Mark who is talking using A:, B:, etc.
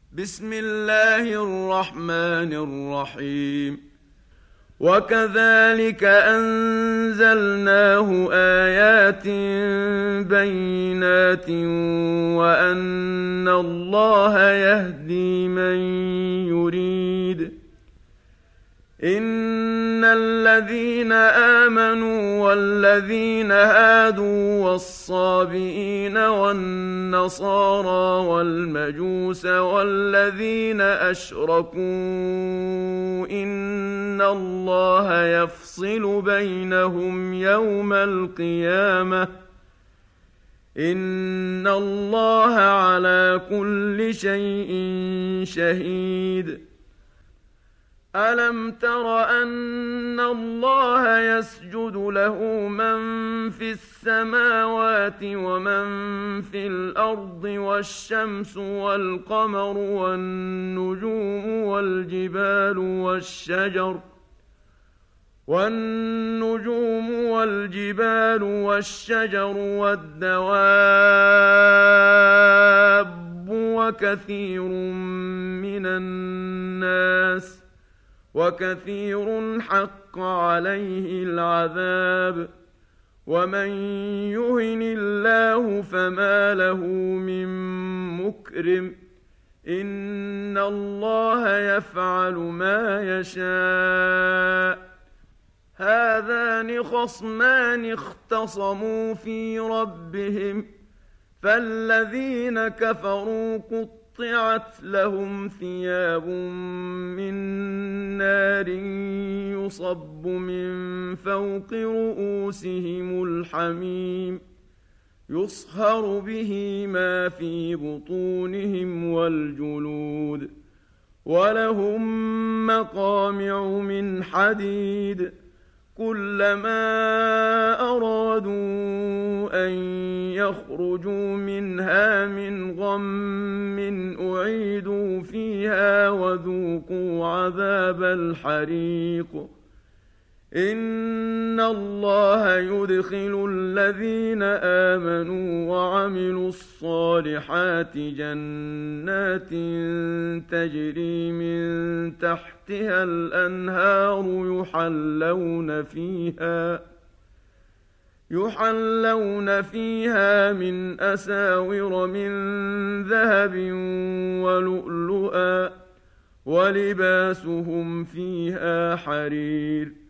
A: بسم الله الرحمن الرحيم. وكذلك أنزلناه آيات بينات وأن الله يهدي من يريد. إن الذين آمنوا والذين هادوا والصابئين والنصارى والمجوس والذين أشركوا إن الله يفصل بينهم يوم القيامة إن الله على كل شيء شهيد. ألم تر أن الله يسجد له من في السماوات ومن في الأرض والشمس والقمر والنجوم والجبال والشجر والدواب وكثير حق عليه العذاب. ومن يهن الله فما له من مكرم. إن الله يفعل ما يشاء. هذان خصمان اختصموا في ربهم فالذين كفروا قطعت لهم ثياب من نار يصب من فوق رؤوسهم الحميم يصهر به ما في بطونهم والجلود ولهم مقامع من حديد كلما أرادوا أن يخرجوا منها من غم أعيدوا فيها وذوقوا عذاب الحريق. إن الله يدخل الذين آمنوا وعملوا الصالحات جنات تجري من تحتها الأنهار يحلون فيها من أساور من ذهب ولؤلؤا ولباسهم فيها حرير